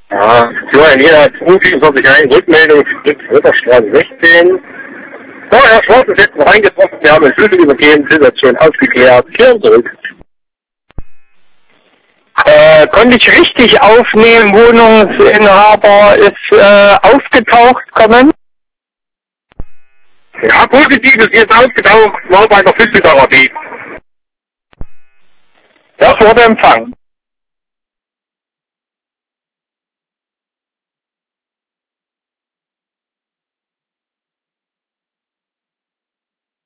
Ja, Florian Jeder hat 45 Rückmeldung, Ritterstraße 16. So, Herr Schwarz ist jetzt noch eingetroffen, wir haben den Schlüssel übergeben, Situation aufgeklärt, kehren zurück. Konnte ich richtig aufnehmen, Wohnungsinhaber ist aufgetaucht kommen? Ja, positiv ist jetzt aufgetaucht, war bei der Physiotherapie. Das wurde empfangen.